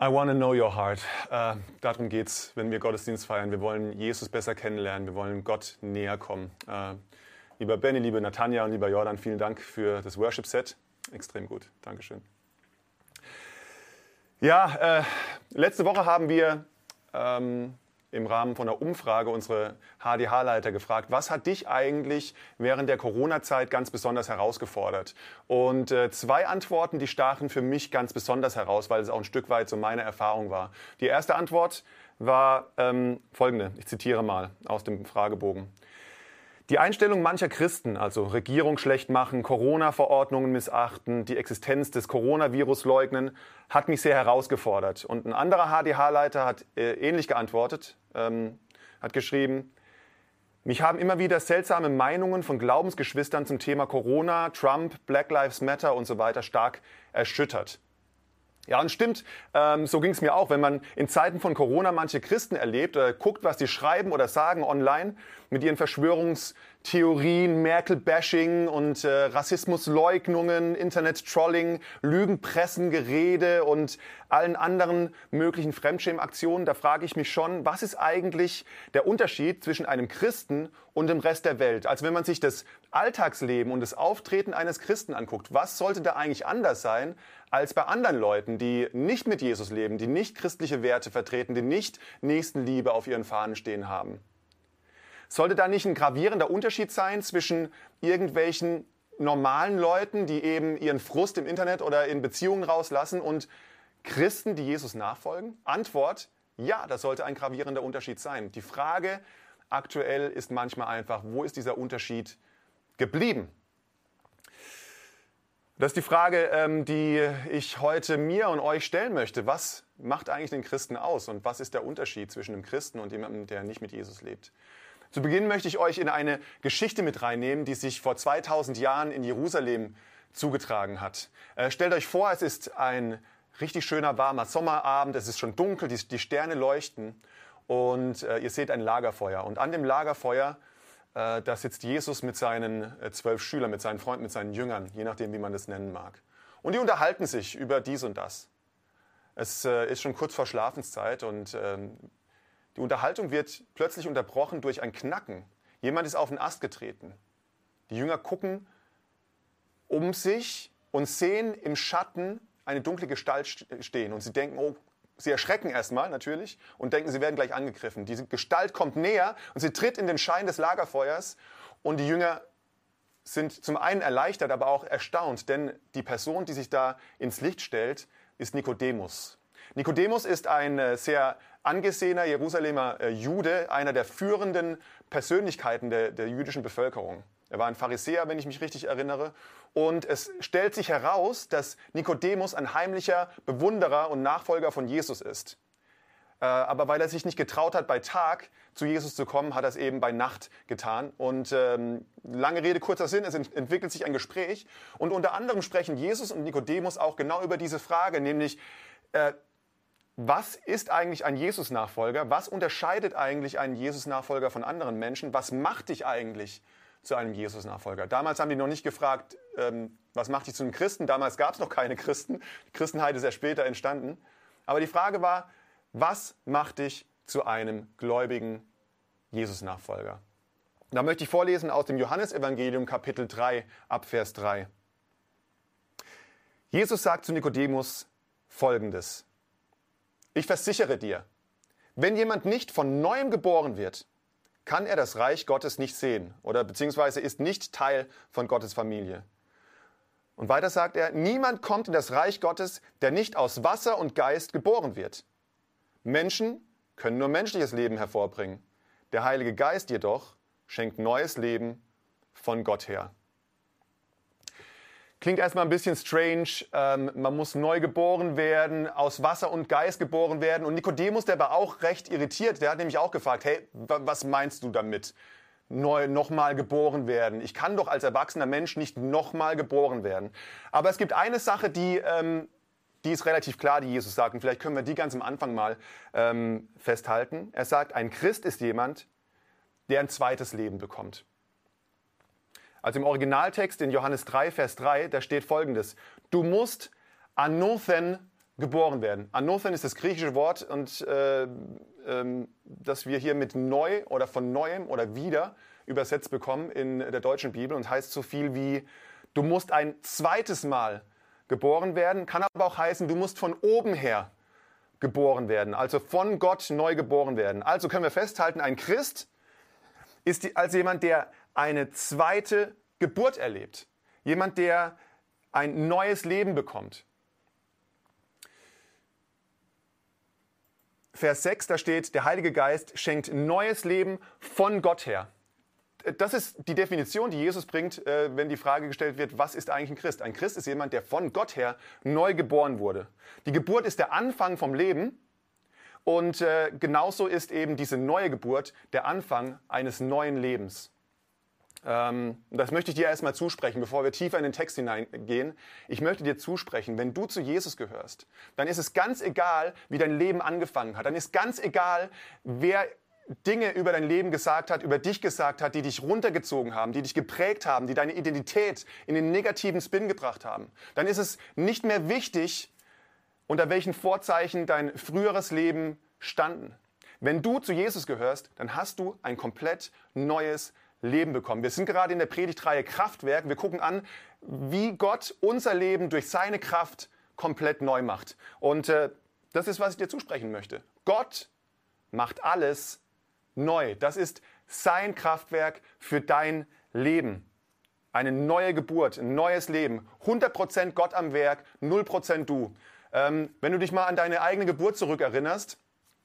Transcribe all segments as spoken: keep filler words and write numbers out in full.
I want to know your heart. Äh, darum geht es, wenn wir Gottesdienst feiern. Wir wollen Jesus besser kennenlernen. Wir wollen Gott näher kommen. Äh, lieber Benny, liebe Natanja und lieber Jordan, vielen Dank für das Worship-Set. Extrem gut. Dankeschön. Ja, äh, letzte Woche haben wir ähm, im Rahmen von einer Umfrage unsere H D H-Leiter gefragt, was hat dich eigentlich während der Corona-Zeit ganz besonders herausgefordert? Und äh, zwei Antworten, die stachen für mich ganz besonders heraus, weil es auch ein Stück weit so meine Erfahrung war. Die erste Antwort war ähm, folgende, ich zitiere mal aus dem Fragebogen. Die Einstellung mancher Christen, also Regierung schlecht machen, Corona-Verordnungen missachten, die Existenz des Coronavirus leugnen, hat mich sehr herausgefordert. Und ein anderer H D H-Leiter hat äh, ähnlich geantwortet, ähm, hat geschrieben, mich haben immer wieder seltsame Meinungen von Glaubensgeschwistern zum Thema Corona, Trump, Black Lives Matter und so weiter stark erschüttert. Ja, und stimmt, ähm, so ging es mir auch. Wenn man in Zeiten von Corona manche Christen erlebt oder guckt, was die schreiben oder sagen online mit ihren Verschwörungstheorien, Merkel-Bashing und äh, Rassismusleugnungen, Internet-Trolling, Lügenpressengerede und allen anderen möglichen Fremdschämen-Aktionen, da frage ich mich schon, was ist eigentlich der Unterschied zwischen einem Christen und dem Rest der Welt? Also wenn man sich das Alltagsleben und das Auftreten eines Christen anguckt, was sollte da eigentlich anders sein als bei anderen Leuten, die nicht mit Jesus leben, die nicht christliche Werte vertreten, die nicht Nächstenliebe auf ihren Fahnen stehen haben? Sollte da nicht ein gravierender Unterschied sein zwischen irgendwelchen normalen Leuten, die eben ihren Frust im Internet oder in Beziehungen rauslassen und Christen, die Jesus nachfolgen? Antwort, ja, das sollte ein gravierender Unterschied sein. Die Frage aktuell ist manchmal einfach, wo ist dieser Unterschied geblieben? Das ist die Frage, die ich heute mir und euch stellen möchte. Was macht eigentlich den Christen aus und was ist der Unterschied zwischen einem Christen und jemandem, der nicht mit Jesus lebt? Zu Beginn möchte ich euch in eine Geschichte mit reinnehmen, die sich vor zweitausend Jahren in Jerusalem zugetragen hat. Äh, stellt euch vor, es ist ein richtig schöner, warmer Sommerabend, es ist schon dunkel, die, die Sterne leuchten und äh, ihr seht ein Lagerfeuer. Und an dem Lagerfeuer, äh, da sitzt Jesus mit seinen äh, zwölf Schülern, mit seinen Freunden, mit seinen Jüngern, je nachdem, wie man das nennen mag. Und die unterhalten sich über dies und das. Es äh, ist schon kurz vor Schlafenszeit und ähm, die Unterhaltung wird plötzlich unterbrochen durch ein Knacken. Jemand ist auf den Ast getreten. Die Jünger gucken um sich und sehen im Schatten eine dunkle Gestalt stehen. Und sie denken, oh, sie erschrecken erstmal natürlich und denken, sie werden gleich angegriffen. Diese Gestalt kommt näher und sie tritt in den Schein des Lagerfeuers. Und die Jünger sind zum einen erleichtert, aber auch erstaunt, denn die Person, die sich da ins Licht stellt, ist Nikodemus. Nikodemus ist ein äh, sehr angesehener Jerusalemer äh, Jude, einer der führenden Persönlichkeiten der, der jüdischen Bevölkerung. Er war ein Pharisäer, wenn ich mich richtig erinnere. Und es stellt sich heraus, dass Nikodemus ein heimlicher Bewunderer und Nachfolger von Jesus ist. Äh, aber weil er sich nicht getraut hat, bei Tag zu Jesus zu kommen, hat er es eben bei Nacht getan. Und ähm, lange Rede, kurzer Sinn, es ent- entwickelt sich ein Gespräch. Und unter anderem sprechen Jesus und Nikodemus auch genau über diese Frage, nämlich äh, was ist eigentlich ein Jesus-Nachfolger? Was unterscheidet eigentlich einen Jesus-Nachfolger von anderen Menschen? Was macht dich eigentlich zu einem Jesus-Nachfolger? Damals haben die noch nicht gefragt, ähm, was macht dich zu einem Christen? Damals gab es noch keine Christen. Die Christenheit ist erst später entstanden. Aber die Frage war, was macht dich zu einem gläubigen Jesus-Nachfolger? Da möchte ich vorlesen aus dem Johannesevangelium Kapitel drei ab Vers drei. Jesus sagt zu Nikodemus Folgendes. Ich versichere dir, wenn jemand nicht von Neuem geboren wird, kann er das Reich Gottes nicht sehen oder beziehungsweise ist nicht Teil von Gottes Familie. Und weiter sagt er, niemand kommt in das Reich Gottes, der nicht aus Wasser und Geist geboren wird. Menschen können nur menschliches Leben hervorbringen. Der Heilige Geist jedoch schenkt neues Leben von Gott her. Klingt erstmal ein bisschen strange, ähm, man muss neu geboren werden, aus Wasser und Geist geboren werden. Und Nikodemus, der war auch recht irritiert, der hat nämlich auch gefragt, hey, w- was meinst du damit? Neu, nochmal geboren werden. Ich kann doch als erwachsener Mensch nicht nochmal geboren werden. Aber es gibt eine Sache, die, ähm, die ist relativ klar, die Jesus sagt. Und vielleicht können wir die ganz am Anfang mal ähm, festhalten. Er sagt, ein Christ ist jemand, der ein zweites Leben bekommt. Also im Originaltext in Johannes drei, Vers drei, da steht Folgendes. Du musst anothen geboren werden. Anothen ist das griechische Wort, und äh, ähm, das wir hier mit neu oder von neuem oder wieder übersetzt bekommen in der deutschen Bibel und heißt so viel wie, du musst ein zweites Mal geboren werden, kann aber auch heißen, du musst von oben her geboren werden, also von Gott neu geboren werden. Also können wir festhalten, ein Christ ist die, also jemand, der eine zweite Geburt erlebt. Jemand, der ein neues Leben bekommt. Vers sechs, da steht, der Heilige Geist schenkt neues Leben von Gott her. Das ist die Definition, die Jesus bringt, wenn die Frage gestellt wird, was ist eigentlich ein Christ? Ein Christ ist jemand, der von Gott her neu geboren wurde. Die Geburt ist der Anfang vom Leben, und genauso ist eben diese neue Geburt der Anfang eines neuen Lebens. Das möchte ich dir erstmal zusprechen, bevor wir tiefer in den Text hineingehen. Ich möchte dir zusprechen, wenn du zu Jesus gehörst, dann ist es ganz egal, wie dein Leben angefangen hat. Dann ist ganz egal, wer Dinge über dein Leben gesagt hat, über dich gesagt hat, die dich runtergezogen haben, die dich geprägt haben, die deine Identität in den negativen Spin gebracht haben. Dann ist es nicht mehr wichtig, unter welchen Vorzeichen dein früheres Leben standen. Wenn du zu Jesus gehörst, dann hast du ein komplett neues Leben. Leben bekommen. Wir sind gerade in der Predigtreihe Kraftwerk. Wir gucken an, wie Gott unser Leben durch seine Kraft komplett neu macht. Und äh, das ist, was ich dir zusprechen möchte. Gott macht alles neu. Das ist sein Kraftwerk für dein Leben. Eine neue Geburt, ein neues Leben. hundert Prozent Gott am Werk, null Prozent du. Ähm, wenn du dich mal an deine eigene Geburt zurückerinnerst,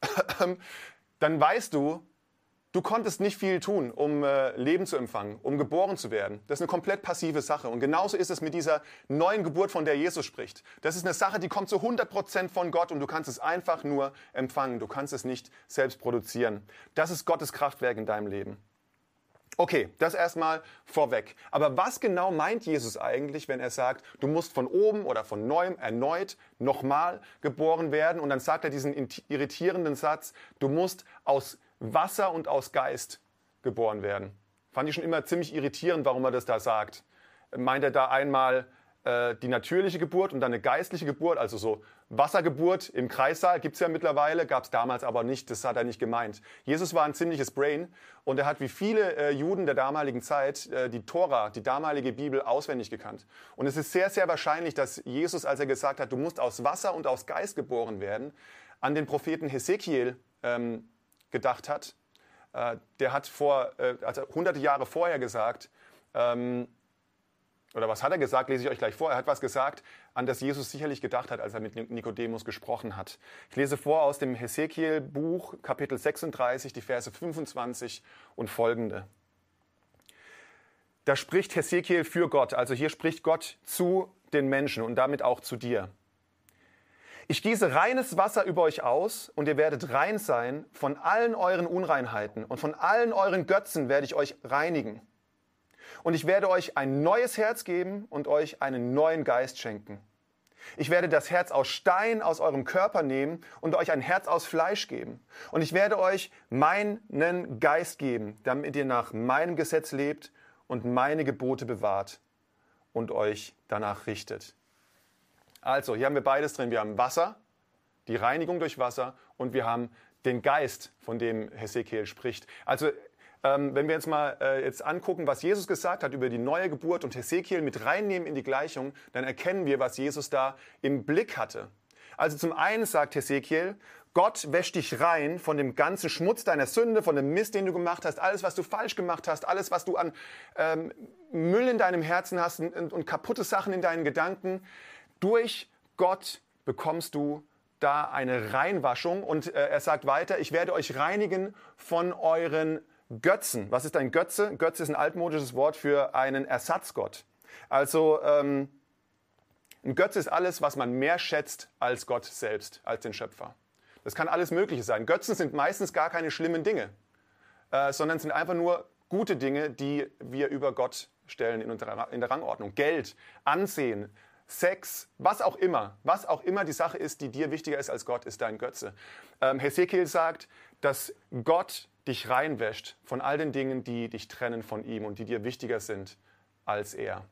dann weißt du, du konntest nicht viel tun, um äh, Leben zu empfangen, um geboren zu werden. Das ist eine komplett passive Sache. Und genauso ist es mit dieser neuen Geburt, von der Jesus spricht. Das ist eine Sache, die kommt zu hundert Prozent von Gott, und du kannst es einfach nur empfangen. Du kannst es nicht selbst produzieren. Das ist Gottes Kraftwerk in deinem Leben. Okay, das erstmal vorweg. Aber was genau meint Jesus eigentlich, wenn er sagt, du musst von oben oder von neuem erneut nochmal geboren werden? Und dann sagt er diesen irritierenden Satz, du musst aus Wasser und aus Geist geboren werden. Fand ich schon immer ziemlich irritierend, warum er das da sagt. Meint er da einmal äh, die natürliche Geburt und dann eine geistliche Geburt, also so Wassergeburt im Kreissaal gibt es ja mittlerweile, gab es damals aber nicht, das hat er nicht gemeint. Jesus war ein ziemliches Brain, und er hat wie viele äh, Juden der damaligen Zeit äh, die Tora, die damalige Bibel, auswendig gekannt. Und es ist sehr, sehr wahrscheinlich, dass Jesus, als er gesagt hat, du musst aus Wasser und aus Geist geboren werden, an den Propheten Hesekiel ähm, gedacht hat. Äh, der hat vor, äh, also hunderte Jahre vorher gesagt, ähm, oder was hat er gesagt, lese ich euch gleich vor. Er hat was gesagt, an das Jesus sicherlich gedacht hat, als er mit Nikodemus gesprochen hat. Ich lese vor aus dem Hesekiel-Buch, Kapitel sechsunddreißig, die Verse fünfundzwanzig und folgende. Da spricht Hesekiel für Gott, also hier spricht Gott zu den Menschen und damit auch zu dir. Ich gieße reines Wasser über euch aus, und ihr werdet rein sein. Von allen euren Unreinheiten und von allen euren Götzen werde ich euch reinigen. Und ich werde euch ein neues Herz geben und euch einen neuen Geist schenken. Ich werde das Herz aus Stein aus eurem Körper nehmen und euch ein Herz aus Fleisch geben. Und ich werde euch meinen Geist geben, damit ihr nach meinem Gesetz lebt und meine Gebote bewahrt und euch danach richtet. Also, hier haben wir beides drin. Wir haben Wasser, die Reinigung durch Wasser, und wir haben den Geist, von dem Hesekiel spricht. Also, ähm, wenn wir jetzt mal äh, jetzt angucken, was Jesus gesagt hat über die neue Geburt und Hesekiel mit reinnehmen in die Gleichung, dann erkennen wir, was Jesus da im Blick hatte. Also zum einen sagt Hesekiel, Gott wäscht dich rein von dem ganzen Schmutz deiner Sünde, von dem Mist, den du gemacht hast, alles, was du falsch gemacht hast, alles, was du an ähm, Müll in deinem Herzen hast und, und kaputte Sachen in deinen Gedanken. Durch Gott bekommst du da eine Reinwaschung, und äh, er sagt weiter, ich werde euch reinigen von euren Götzen. Was ist ein Götze? Götze ist ein altmodisches Wort für einen Ersatzgott. Also ähm, ein Götze ist alles, was man mehr schätzt als Gott selbst, als den Schöpfer. Das kann alles Mögliche sein. Götzen sind meistens gar keine schlimmen Dinge, äh, sondern sind einfach nur gute Dinge, die wir über Gott stellen in, unserer, in der Rangordnung. Geld, Ansehen, Sex, was auch immer, was auch immer die Sache ist, die dir wichtiger ist als Gott, ist dein Götze. Ähm, Hesekiel sagt, dass Gott dich reinwäscht von all den Dingen, die dich trennen von ihm und die dir wichtiger sind als er.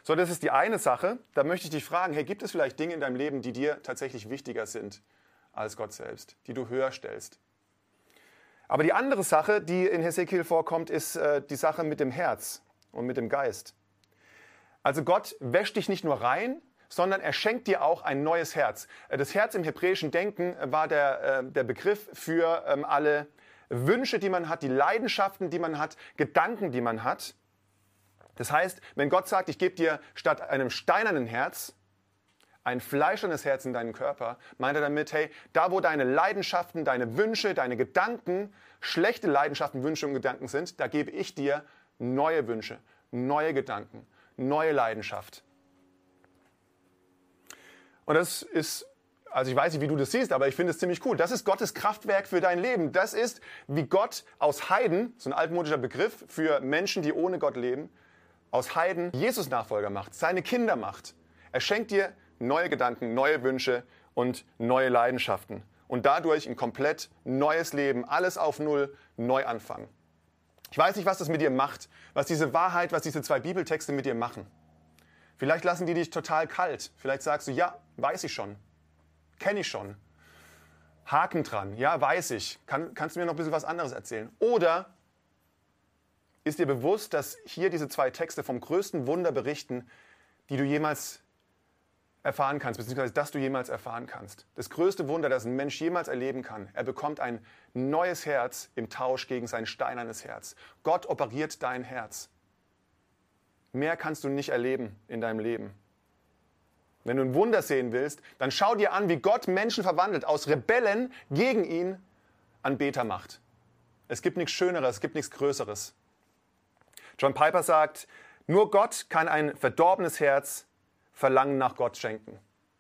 So, das ist die eine Sache. Da möchte ich dich fragen, hey, gibt es vielleicht Dinge in deinem Leben, die dir tatsächlich wichtiger sind als Gott selbst, die du höher stellst? Aber die andere Sache, die in Hesekiel vorkommt, ist äh, die Sache mit dem Herz und mit dem Geist. Also Gott wäscht dich nicht nur rein, sondern er schenkt dir auch ein neues Herz. Das Herz im hebräischen Denken war der, äh, der Begriff für ähm, alle Wünsche, die man hat, die Leidenschaften, die man hat, Gedanken, die man hat. Das heißt, wenn Gott sagt, ich gebe dir statt einem steinernen Herz ein fleischernes Herz in deinen Körper, meint er damit, hey, da wo deine Leidenschaften, deine Wünsche, deine Gedanken, schlechte Leidenschaften, Wünsche und Gedanken sind, da gebe ich dir neue Wünsche, neue Gedanken, neue Leidenschaft. Und das ist, also ich weiß nicht, wie du das siehst, aber ich finde es ziemlich cool. Das ist Gottes Kraftwerk für dein Leben. Das ist, wie Gott aus Heiden, so ein altmodischer Begriff für Menschen, die ohne Gott leben, aus Heiden Jesus-Nachfolger macht, seine Kinder macht. Er schenkt dir neue Gedanken, neue Wünsche und neue Leidenschaften. Und dadurch ein komplett neues Leben, alles auf Null, neu anfangen. Ich weiß nicht, was das mit dir macht, was diese Wahrheit, was diese zwei Bibeltexte mit dir machen. Vielleicht lassen die dich total kalt. Vielleicht sagst du, ja, weiß ich schon, kenne ich schon. Haken dran, ja, weiß ich. Kann, kannst du mir noch ein bisschen was anderes erzählen? Oder ist dir bewusst, dass hier diese zwei Texte vom größten Wunder berichten, die du jemals erfahren kannst, beziehungsweise das du jemals erfahren kannst. Das größte Wunder, das ein Mensch jemals erleben kann. Er bekommt ein neues Herz im Tausch gegen sein steinernes Herz. Gott operiert dein Herz. Mehr kannst du nicht erleben in deinem Leben. Wenn du ein Wunder sehen willst, dann schau dir an, wie Gott Menschen verwandelt, aus Rebellen gegen ihn Anbeter macht. Es gibt nichts Schöneres, es gibt nichts Größeres. John Piper sagt, nur Gott kann ein verdorbenes Herz Verlangen nach Gott schenken.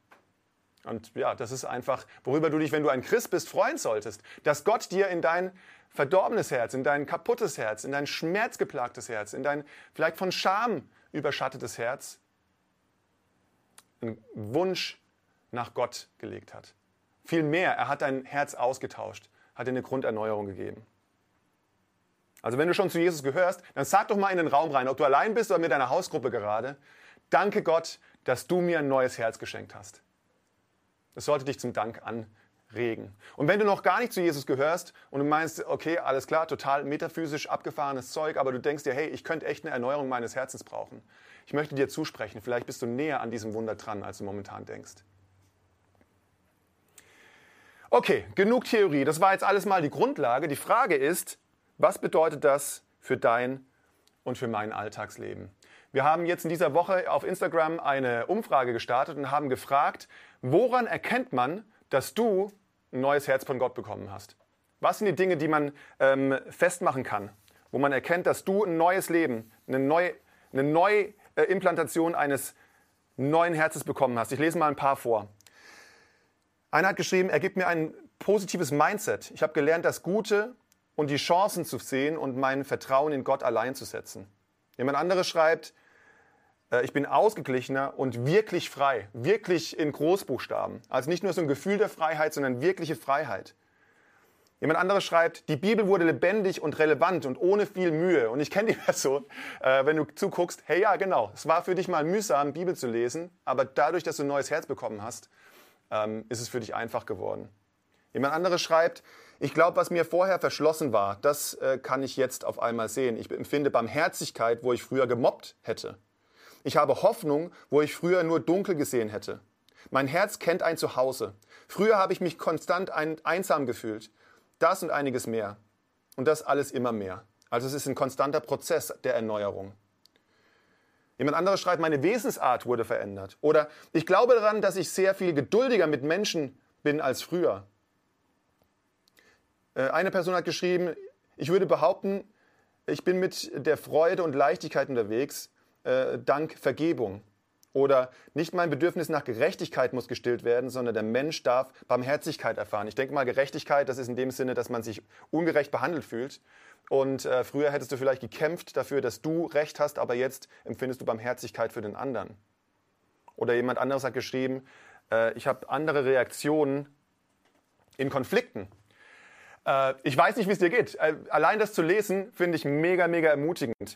Und ja, das ist einfach, worüber du dich, wenn du ein Christ bist, freuen solltest. Dass Gott dir in dein verdorbenes Herz, in dein kaputtes Herz, in dein schmerzgeplagtes Herz, in dein vielleicht von Scham überschattetes Herz einen Wunsch nach Gott gelegt hat. Vielmehr, er hat dein Herz ausgetauscht, hat dir eine Grunderneuerung gegeben. Also wenn du schon zu Jesus gehörst, dann sag doch mal in den Raum rein, ob du allein bist oder mit deiner Hausgruppe gerade. Danke Gott, dass du mir ein neues Herz geschenkt hast. Das sollte dich zum Dank anregen. Und wenn du noch gar nicht zu Jesus gehörst und du meinst, okay, alles klar, total metaphysisch abgefahrenes Zeug, aber du denkst dir, hey, ich könnte echt eine Erneuerung meines Herzens brauchen. Ich möchte dir zusprechen, vielleicht bist du näher an diesem Wunder dran, als du momentan denkst. Okay, genug Theorie. Das war jetzt alles mal die Grundlage. Die Frage ist, was bedeutet das für dein und für mein Alltagsleben? Wir haben jetzt in dieser Woche auf Instagram eine Umfrage gestartet und haben gefragt, woran erkennt man, dass du ein neues Herz von Gott bekommen hast? Was sind die Dinge, die man ähm, festmachen kann, wo man erkennt, dass du ein neues Leben, eine neue, eine neue äh, Implantation eines neuen Herzens bekommen hast? Ich lese mal ein paar vor. Einer hat geschrieben, er gibt mir ein positives Mindset. Ich habe gelernt, das Gute und die Chancen zu sehen und mein Vertrauen in Gott allein zu setzen. Jemand anderes schreibt, ich bin ausgeglichener und wirklich frei, wirklich in Großbuchstaben. Also nicht nur so ein Gefühl der Freiheit, sondern wirkliche Freiheit. Jemand anderes schreibt, die Bibel wurde lebendig und relevant und ohne viel Mühe. Und ich kenne die Person, äh, wenn du zuguckst, hey ja genau, es war für dich mal mühsam, Bibel zu lesen, aber dadurch, dass du ein neues Herz bekommen hast, ähm, ist es für dich einfach geworden. Jemand anderes schreibt, ich glaube, was mir vorher verschlossen war, das äh, kann ich jetzt auf einmal sehen. Ich empfinde Barmherzigkeit, wo ich früher gemobbt hätte. Ich habe Hoffnung, wo ich früher nur dunkel gesehen hätte. Mein Herz kennt ein Zuhause. Früher habe ich mich konstant ein, einsam gefühlt. Das und einiges mehr. Und das alles immer mehr. Also es ist ein konstanter Prozess der Erneuerung. Jemand anderes schreibt, meine Wesensart wurde verändert. Oder ich glaube daran, dass ich sehr viel geduldiger mit Menschen bin als früher. Eine Person hat geschrieben, ich würde behaupten, ich bin mit der Freude und Leichtigkeit unterwegs, äh, dank Vergebung. Oder nicht mein Bedürfnis nach Gerechtigkeit muss gestillt werden, sondern der Mensch darf Barmherzigkeit erfahren. Ich denke mal, Gerechtigkeit, das ist in dem Sinne, dass man sich ungerecht behandelt fühlt. Und äh, früher hättest du vielleicht gekämpft dafür, dass du Recht hast, aber jetzt empfindest du Barmherzigkeit für den anderen. Oder jemand anderes hat geschrieben, äh, ich habe andere Reaktionen in Konflikten. Ich weiß nicht, wie es dir geht. Allein das zu lesen, finde ich mega, mega ermutigend.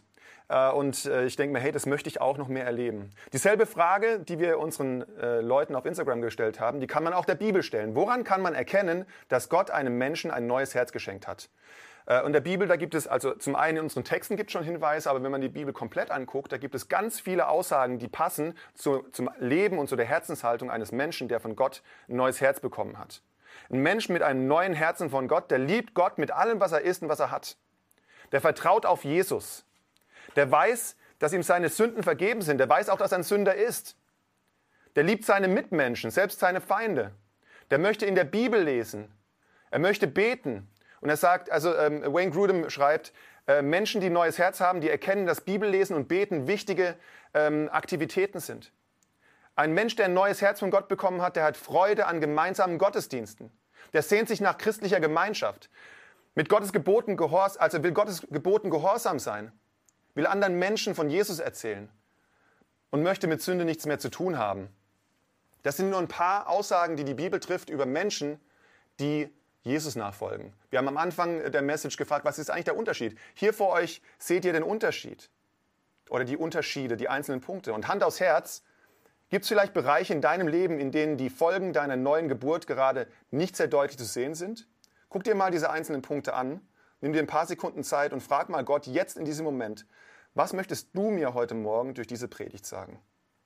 Äh, und äh, ich denke mir, hey, das möchte ich auch noch mehr erleben. Dieselbe Frage, die wir unseren äh, Leuten auf Instagram gestellt haben, die kann man auch der Bibel stellen. Woran kann man erkennen, dass Gott einem Menschen ein neues Herz geschenkt hat? Äh, und der Bibel, da gibt es, also zum einen in unseren Texten gibt es schon Hinweise, aber wenn man die Bibel komplett anguckt, da gibt es ganz viele Aussagen, die passen zu, zum Leben und zu der Herzenshaltung eines Menschen, der von Gott ein neues Herz bekommen hat. Ein Mensch mit einem neuen Herzen von Gott, der liebt Gott mit allem, was er ist und was er hat. Der vertraut auf Jesus. Der weiß, dass ihm seine Sünden vergeben sind. Der weiß auch, dass er ein Sünder ist. Der liebt seine Mitmenschen, selbst seine Feinde. Der möchte in der Bibel lesen. Er möchte beten. Und er sagt, also ähm, Wayne Grudem schreibt, äh, Menschen, die ein neues Herz haben, die erkennen, dass Bibellesen und Beten wichtige ähm, Aktivitäten sind. Ein Mensch, der ein neues Herz von Gott bekommen hat, der hat Freude an gemeinsamen Gottesdiensten. Der sehnt sich nach christlicher Gemeinschaft. Mit Gottes Geboten gehorsam, also will Gottes Geboten gehorsam sein. Will anderen Menschen von Jesus erzählen. Und möchte mit Sünde nichts mehr zu tun haben. Das sind nur ein paar Aussagen, die die Bibel trifft über Menschen, die Jesus nachfolgen. Wir haben am Anfang der Message gefragt, was ist eigentlich der Unterschied? Hier vor euch seht ihr den Unterschied. Oder die Unterschiede, die einzelnen Punkte. Und Hand aufs Herz, gibt es vielleicht Bereiche in deinem Leben, in denen die Folgen deiner neuen Geburt gerade nicht sehr deutlich zu sehen sind? Guck dir mal diese einzelnen Punkte an, nimm dir ein paar Sekunden Zeit und frag mal Gott jetzt in diesem Moment, was möchtest du mir heute Morgen durch diese Predigt sagen?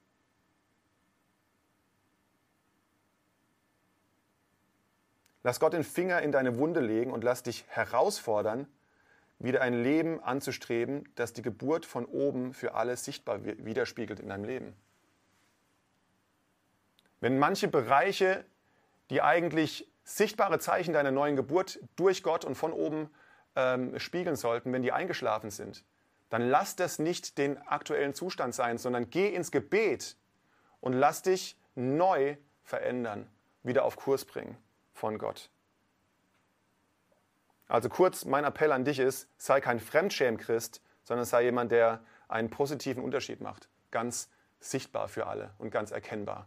Lass Gott den Finger in deine Wunde legen und lass dich herausfordern, wieder ein Leben anzustreben, das die Geburt von oben für alle sichtbar widerspiegelt in deinem Leben. Wenn manche Bereiche, die eigentlich sichtbare Zeichen deiner neuen Geburt durch Gott und von oben ähm, spiegeln sollten, wenn die eingeschlafen sind, dann lass das nicht den aktuellen Zustand sein, sondern geh ins Gebet und lass dich neu verändern, wieder auf Kurs bringen von Gott. Also kurz, mein Appell an dich ist, sei kein Fremdschämen-Christ, sondern sei jemand, der einen positiven Unterschied macht. Ganz sichtbar für alle und ganz erkennbar.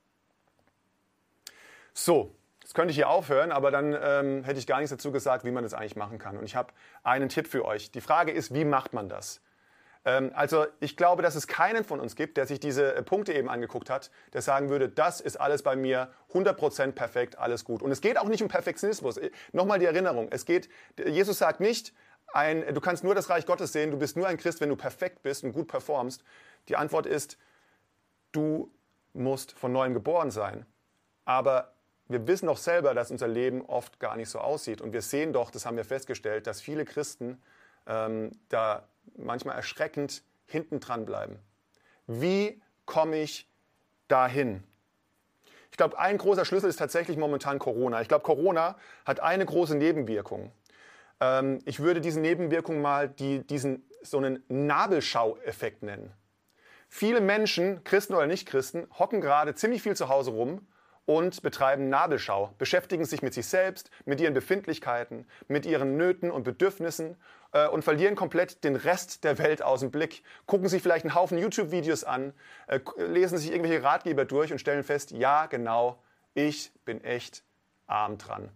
So, jetzt könnte ich hier aufhören, aber dann ähm, hätte ich gar nichts dazu gesagt, wie man das eigentlich machen kann. Und ich habe einen Tipp für euch. Die Frage ist, wie macht man das? Ähm, also ich glaube, dass es keinen von uns gibt, der sich diese äh, Punkte eben angeguckt hat, der sagen würde, das ist alles bei mir hundert Prozent perfekt, alles gut. Und es geht auch nicht um Perfektionismus. Nochmal die Erinnerung, es geht, Jesus sagt nicht, ein, du kannst nur das Reich Gottes sehen, du bist nur ein Christ, wenn du perfekt bist und gut performst. Die Antwort ist, du musst von Neuem geboren sein. Aber wir wissen doch selber, dass unser Leben oft gar nicht so aussieht. Und wir sehen doch, das haben wir festgestellt, dass viele Christen ähm, da manchmal erschreckend hinten dran bleiben. Wie komme ich dahin? Ich glaube, ein großer Schlüssel ist tatsächlich momentan Corona. Ich glaube, Corona hat eine große Nebenwirkung. Ähm, ich würde diese Nebenwirkung mal die, diesen so einen Nabelschau-Effekt nennen. Viele Menschen, Christen oder Nicht-Christen, hocken gerade ziemlich viel zu Hause rum und betreiben Nabelschau, beschäftigen sich mit sich selbst, mit ihren Befindlichkeiten, mit ihren Nöten und Bedürfnissen äh, und verlieren komplett den Rest der Welt aus dem Blick, gucken sich vielleicht einen Haufen YouTube-Videos an, äh, lesen sich irgendwelche Ratgeber durch und stellen fest, ja genau, ich bin echt arm dran.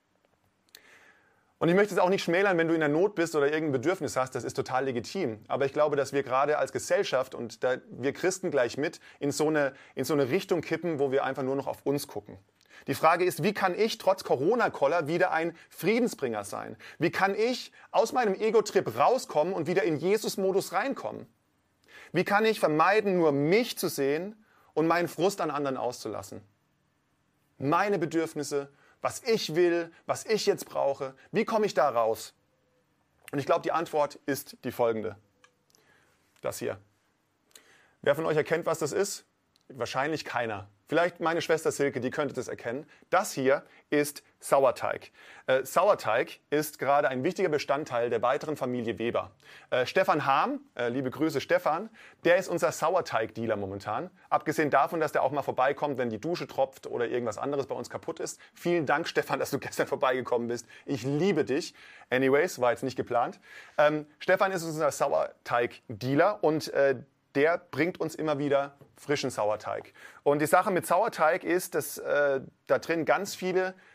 Und ich möchte es auch nicht schmälern, wenn du in der Not bist oder irgendein Bedürfnis hast, das ist total legitim. Aber ich glaube, dass wir gerade als Gesellschaft und da wir Christen gleich mit in so eine, in so eine Richtung kippen, wo wir einfach nur noch auf uns gucken. Die Frage ist, wie kann ich trotz Corona-Koller wieder ein Friedensbringer sein? Wie kann ich aus meinem Ego-Trip rauskommen und wieder in Jesus-Modus reinkommen? Wie kann ich vermeiden, nur mich zu sehen und meinen Frust an anderen auszulassen? Meine Bedürfnisse, was ich will, was ich jetzt brauche, wie komme ich da raus? Und ich glaube, die Antwort ist die folgende. Das hier. Wer von euch erkennt, was das ist? Wahrscheinlich keiner. Vielleicht meine Schwester Silke, die könnte das erkennen. Das hier ist Sauerteig. Äh, Sauerteig ist gerade ein wichtiger Bestandteil der weiteren Familie Weber. Äh, Stefan Harm, äh, liebe Grüße Stefan, der ist unser Sauerteig-Dealer momentan. Abgesehen davon, dass der auch mal vorbeikommt, wenn die Dusche tropft oder irgendwas anderes bei uns kaputt ist. Vielen Dank, Stefan, dass du gestern vorbeigekommen bist. Ich liebe dich. Anyways, war jetzt nicht geplant. Ähm, Stefan ist unser Sauerteig-Dealer und äh, der bringt uns immer wieder frischen Sauerteig. Und die Sache mit Sauerteig ist, dass äh, da drin ganz viele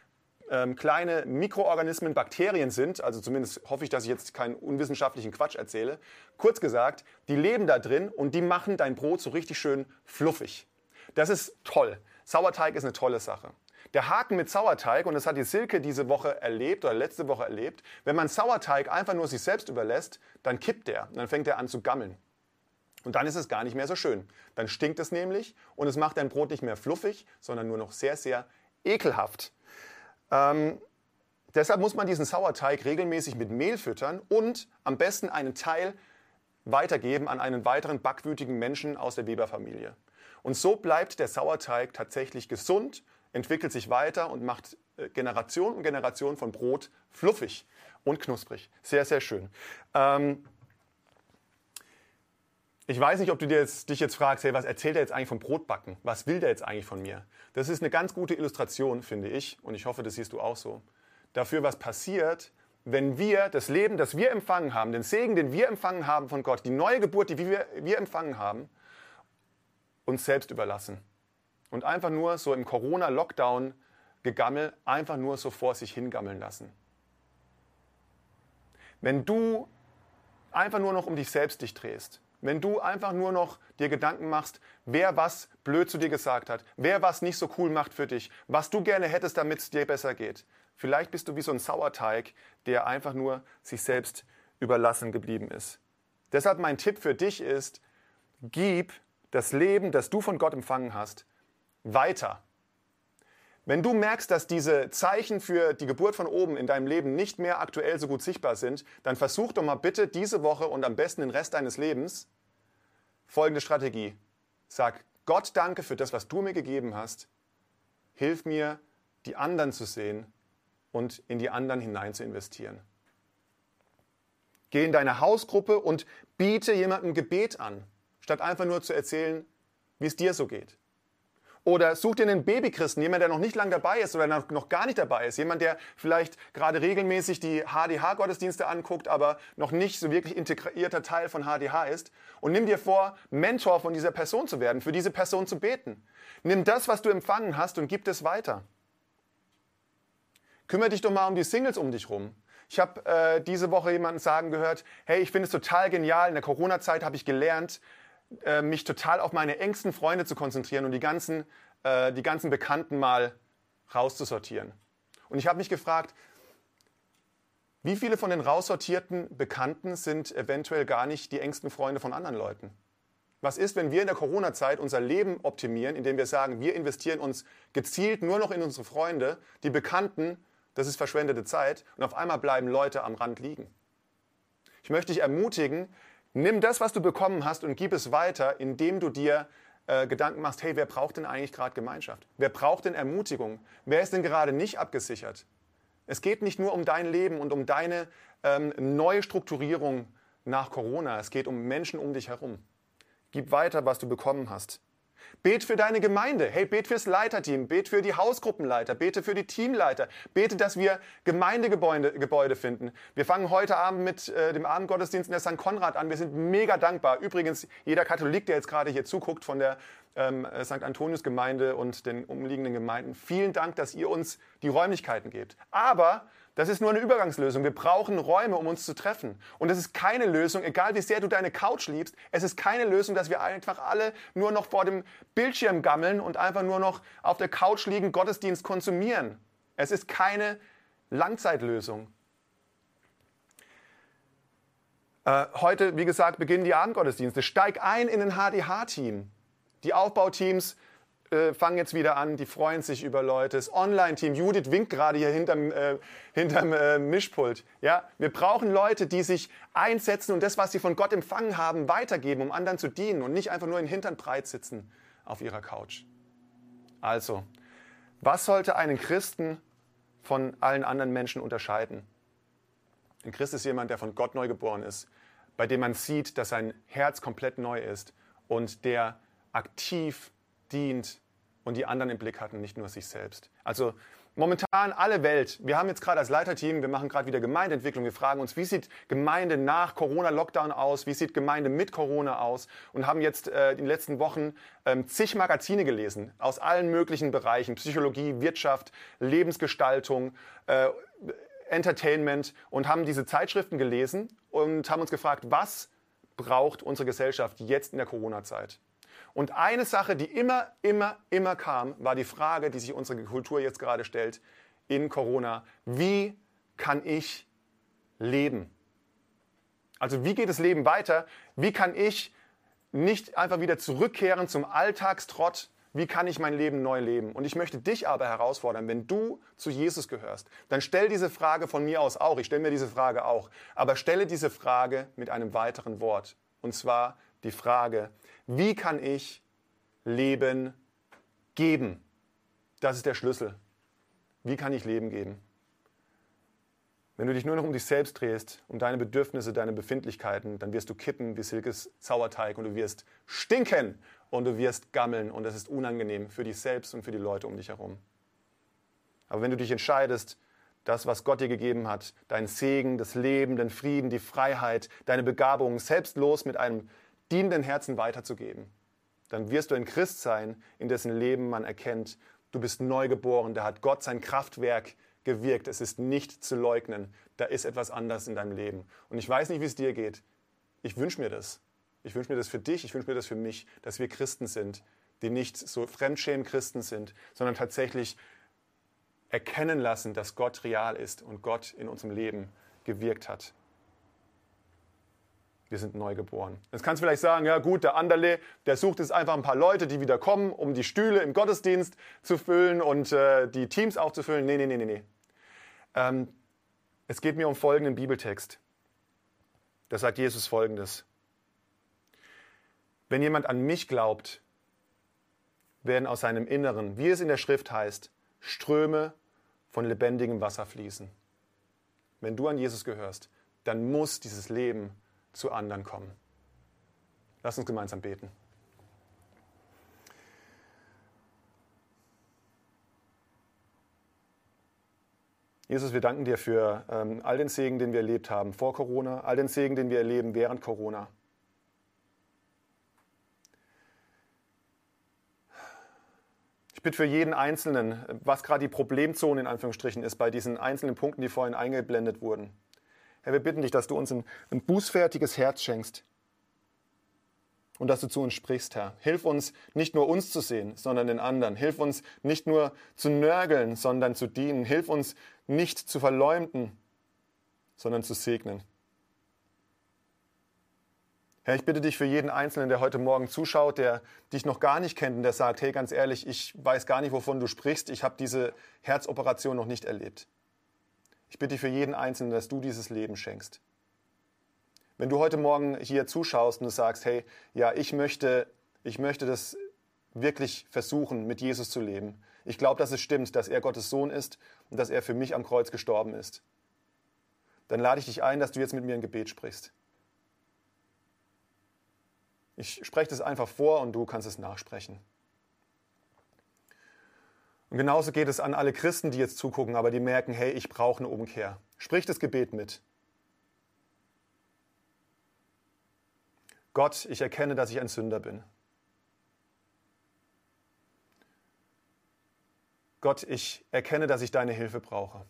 ähm, kleine Mikroorganismen, Bakterien sind, also zumindest hoffe ich, dass ich jetzt keinen unwissenschaftlichen Quatsch erzähle. Kurz gesagt, die leben da drin und die machen dein Brot so richtig schön fluffig. Das ist toll. Sauerteig ist eine tolle Sache. Der Haken mit Sauerteig, und das hat die Silke diese Woche erlebt oder letzte Woche erlebt, wenn man Sauerteig einfach nur sich selbst überlässt, dann kippt der und dann fängt er an zu gammeln. Und dann ist es gar nicht mehr so schön. Dann stinkt es nämlich und es macht dein Brot nicht mehr fluffig, sondern nur noch sehr, sehr ekelhaft. Ähm, deshalb muss man diesen Sauerteig regelmäßig mit Mehl füttern und am besten einen Teil weitergeben an einen weiteren backwütigen Menschen aus der Weber-Familie. Und so bleibt der Sauerteig tatsächlich gesund, entwickelt sich weiter und macht Generation um Generation von Brot fluffig und knusprig. Sehr, sehr schön. Ähm, ich weiß nicht, ob du dir jetzt, dich jetzt fragst, hey, was erzählt er jetzt eigentlich vom Brotbacken? Was will der jetzt eigentlich von mir? Das ist eine ganz gute Illustration, finde ich, und ich hoffe, das siehst du auch so, dafür, was passiert, wenn wir das Leben, das wir empfangen haben, den Segen, den wir empfangen haben von Gott, die neue Geburt, die wir, wir empfangen haben, uns selbst überlassen. Und einfach nur so im Corona-Lockdown-Gegammel einfach nur so vor sich hingammeln lassen. Wenn du einfach nur noch um dich selbst dich drehst, wenn du einfach nur noch dir Gedanken machst, wer was blöd zu dir gesagt hat, wer was nicht so cool macht für dich, was du gerne hättest, damit es dir besser geht. Vielleicht bist du wie so ein Sauerteig, der einfach nur sich selbst überlassen geblieben ist. Deshalb mein Tipp für dich ist, gib das Leben, das du von Gott empfangen hast, weiter. Wenn du merkst, dass diese Zeichen für die Geburt von oben in deinem Leben nicht mehr aktuell so gut sichtbar sind, dann versuch doch mal bitte diese Woche und am besten den Rest deines Lebens folgende Strategie. Sag Gott danke für das, was du mir gegeben hast. Hilf mir, die anderen zu sehen und in die anderen hinein zu investieren. Geh in deine Hausgruppe und biete jemandem Gebet an, statt einfach nur zu erzählen, wie es dir so geht. Oder such dir einen Babychristen, jemand, der noch nicht lange dabei ist oder noch gar nicht dabei ist. Jemand, der vielleicht gerade regelmäßig die H D H-Gottesdienste anguckt, aber noch nicht so wirklich integrierter Teil von H D H ist. Und nimm dir vor, Mentor von dieser Person zu werden, für diese Person zu beten. Nimm das, was du empfangen hast, und gib es weiter. Kümmere dich doch mal um die Singles um dich rum. Ich habe äh, diese Woche jemanden sagen gehört, hey, ich finde es total genial, in der Corona-Zeit habe ich gelernt, mich total auf meine engsten Freunde zu konzentrieren und die ganzen, äh, die ganzen Bekannten mal rauszusortieren. Und ich habe mich gefragt, wie viele von den raussortierten Bekannten sind eventuell gar nicht die engsten Freunde von anderen Leuten? Was ist, wenn wir in der Corona-Zeit unser Leben optimieren, indem wir sagen, wir investieren uns gezielt nur noch in unsere Freunde, die Bekannten, das ist verschwendete Zeit, und auf einmal bleiben Leute am Rand liegen. Ich möchte dich ermutigen, nimm das, was du bekommen hast, und gib es weiter, indem du dir äh, Gedanken machst, hey, wer braucht denn eigentlich gerade Gemeinschaft? Wer braucht denn Ermutigung? Wer ist denn gerade nicht abgesichert? Es geht nicht nur um dein Leben und um deine ähm, neue Strukturierung nach Corona. Es geht um Menschen um dich herum. Gib weiter, was du bekommen hast. Bet für deine Gemeinde. Hey, bet fürs Leiterteam, bet für die Hausgruppenleiter, bete für die Teamleiter, bete, dass wir Gemeindegebäude Gebäude finden. Wir fangen heute Abend mit äh, dem Abendgottesdienst in der Sankt Konrad an. Wir sind mega dankbar. Übrigens, jeder Katholik, der jetzt gerade hier zuguckt von der ähm, Sankt Antonius Gemeinde und den umliegenden Gemeinden, vielen Dank, dass ihr uns die Räumlichkeiten gebt. Aber das ist nur eine Übergangslösung. Wir brauchen Räume, um uns zu treffen. Und es ist keine Lösung, egal wie sehr du deine Couch liebst, es ist keine Lösung, dass wir einfach alle nur noch vor dem Bildschirm gammeln und einfach nur noch auf der Couch liegen, Gottesdienst konsumieren. Es ist keine Langzeitlösung. Äh, heute, wie gesagt, beginnen die Abendgottesdienste. Steig ein in ein H D H-Team. Die Aufbauteams Äh, fangen jetzt wieder an, die freuen sich über Leute. Das Online-Team, Judith winkt gerade hier hinterm, äh, hinterm äh, Mischpult. Ja, wir brauchen Leute, die sich einsetzen und das, was sie von Gott empfangen haben, weitergeben, um anderen zu dienen und nicht einfach nur in den Hintern breit sitzen auf ihrer Couch. Also, was sollte einen Christen von allen anderen Menschen unterscheiden? Ein Christ ist jemand, der von Gott neu geboren ist, bei dem man sieht, dass sein Herz komplett neu ist und der aktiv dient und die anderen im Blick hatten, nicht nur sich selbst. Also momentan alle Welt, wir haben jetzt gerade als Leiterteam, wir machen gerade wieder Gemeindeentwicklung, wir fragen uns, wie sieht Gemeinde nach Corona-Lockdown aus, wie sieht Gemeinde mit Corona aus und haben jetzt äh, in den letzten Wochen ähm, zig Magazine gelesen, aus allen möglichen Bereichen, Psychologie, Wirtschaft, Lebensgestaltung, äh, Entertainment und haben diese Zeitschriften gelesen und haben uns gefragt, was braucht unsere Gesellschaft jetzt in der Corona-Zeit? Und eine Sache, die immer, immer, immer kam, war die Frage, die sich unsere Kultur jetzt gerade stellt in Corona. Wie kann ich leben? Also wie geht das Leben weiter? Wie kann ich nicht einfach wieder zurückkehren zum Alltagstrott? Wie kann ich mein Leben neu leben? Und ich möchte dich aber herausfordern, wenn du zu Jesus gehörst, dann stell diese Frage von mir aus auch. Ich stelle mir diese Frage auch. Aber stelle diese Frage mit einem weiteren Wort. Und zwar die Frage, wie kann ich Leben geben? Das ist der Schlüssel. Wie kann ich Leben geben? Wenn du dich nur noch um dich selbst drehst, um deine Bedürfnisse, deine Befindlichkeiten, dann wirst du kippen wie Silkes Sauerteig und du wirst stinken und du wirst gammeln und das ist unangenehm für dich selbst und für die Leute um dich herum. Aber wenn du dich entscheidest, das, was Gott dir gegeben hat, deinen Segen, das Leben, den Frieden, die Freiheit, deine Begabungen selbstlos mit einem dienenden Herzen weiterzugeben, dann wirst du ein Christ sein, in dessen Leben man erkennt, du bist neu geboren, da hat Gott sein Kraftwerk gewirkt. Es ist nicht zu leugnen, da ist etwas anders in deinem Leben. Und ich weiß nicht, wie es dir geht. Ich wünsche mir das. Ich wünsche mir das für dich, ich wünsche mir das für mich, dass wir Christen sind, die nicht so Fremdschämen-Christen sind, sondern tatsächlich erkennen lassen, dass Gott real ist und Gott in unserem Leben gewirkt hat. Wir sind neu geboren. Jetzt kannst du vielleicht sagen, ja gut, der Anderle, der sucht jetzt einfach ein paar Leute, die wieder kommen, um die Stühle im Gottesdienst zu füllen und äh, die Teams aufzufüllen. Nee, nee, nee, nee, nee. Ähm, es geht mir um folgenden Bibeltext. Da sagt Jesus Folgendes. Wenn jemand an mich glaubt, werden aus seinem Inneren, wie es in der Schrift heißt, Ströme von lebendigem Wasser fließen. Wenn du an Jesus gehörst, dann muss dieses Leben zu anderen kommen. Lass uns gemeinsam beten. Jesus, wir danken dir für ähm, all den Segen, den wir erlebt haben vor Corona, all den Segen, den wir erleben während Corona. Ich bitte für jeden Einzelnen, was gerade die Problemzone in Anführungsstrichen ist, bei diesen einzelnen Punkten, die vorhin eingeblendet wurden. Herr, wir bitten dich, dass du uns ein, ein bußfertiges Herz schenkst und dass du zu uns sprichst, Herr. Hilf uns, nicht nur uns zu sehen, sondern den anderen. Hilf uns, nicht nur zu nörgeln, sondern zu dienen. Hilf uns, nicht zu verleumden, sondern zu segnen. Herr, ich bitte dich für jeden Einzelnen, der heute Morgen zuschaut, der dich noch gar nicht kennt und der sagt, hey, ganz ehrlich, ich weiß gar nicht, wovon du sprichst. Ich habe diese Herzoperation noch nicht erlebt. Ich bitte dich für jeden Einzelnen, dass du dieses Leben schenkst. Wenn du heute Morgen hier zuschaust und du sagst, hey, ja, ich möchte, ich möchte das wirklich versuchen, mit Jesus zu leben. Ich glaube, dass es stimmt, dass er Gottes Sohn ist und dass er für mich am Kreuz gestorben ist. Dann lade ich dich ein, dass du jetzt mit mir ein Gebet sprichst. Ich spreche das einfach vor und du kannst es nachsprechen. Und genauso geht es an alle Christen, die jetzt zugucken, aber die merken, hey, ich brauche eine Umkehr. Sprich das Gebet mit. Gott, ich erkenne, dass ich ein Sünder bin. Gott, ich erkenne, dass ich deine Hilfe brauche.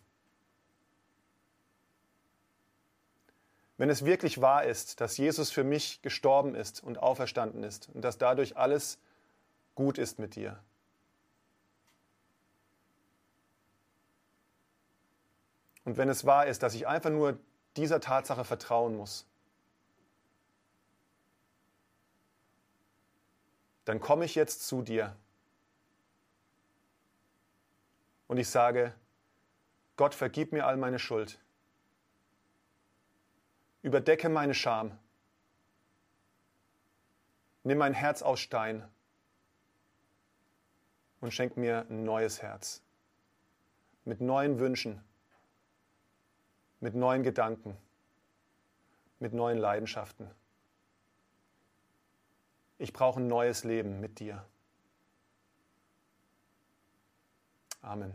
Wenn es wirklich wahr ist, dass Jesus für mich gestorben ist und auferstanden ist und dass dadurch alles gut ist mit dir. Und wenn es wahr ist, dass ich einfach nur dieser Tatsache vertrauen muss, dann komme ich jetzt zu dir und ich sage, Gott, vergib mir all meine Schuld. Überdecke meine Scham. Nimm mein Herz aus Stein und schenk mir ein neues Herz. Mit neuen Wünschen, mit neuen Gedanken, mit neuen Leidenschaften. Ich brauche ein neues Leben mit dir. Amen.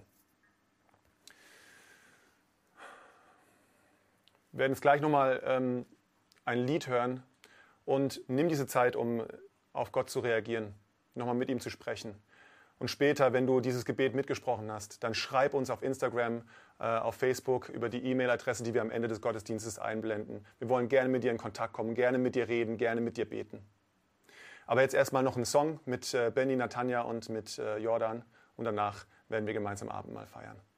Wir werden jetzt gleich nochmal ähm, ein Lied hören und nimm diese Zeit, um auf Gott zu reagieren, nochmal mit ihm zu sprechen. Und später, wenn du dieses Gebet mitgesprochen hast, dann schreib uns auf Instagram, äh, auf Facebook über die E-Mail-Adresse, die wir am Ende des Gottesdienstes einblenden. Wir wollen gerne mit dir in Kontakt kommen, gerne mit dir reden, gerne mit dir beten. Aber jetzt erstmal noch ein Song mit äh, Benny, Natanja und mit äh, Jordan und danach werden wir gemeinsam Abendmahl feiern.